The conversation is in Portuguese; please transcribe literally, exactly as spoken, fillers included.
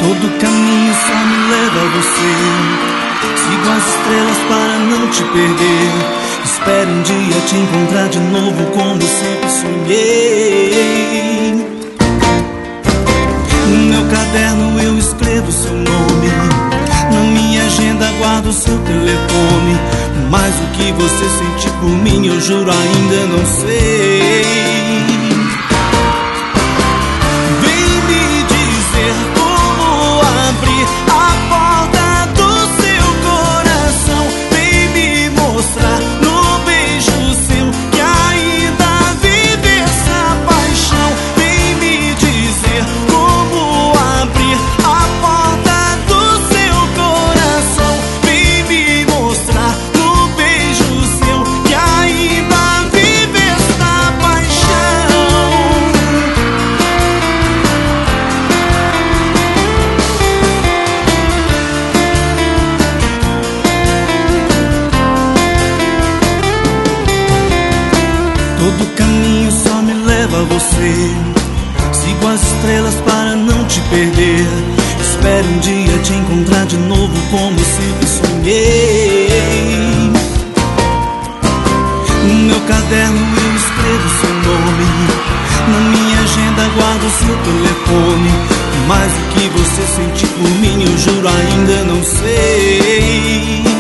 Todo caminho só me leva a você. Sigo as estrelas para não te perder. Espero um dia te encontrar de novo como sempre sonhei. No meu caderno eu escrevo seu nome, na minha agenda guardo seu telefone. Mas o que você sente por mim eu juro ainda não sei. Todo caminho só me leva a você. Sigo as estrelas para não te perder. Espero um dia te encontrar de novo como sempre sonhei. No meu caderno eu escrevo seu nome, na minha agenda guardo seu telefone. Mas o que você sente por mim eu juro ainda não sei.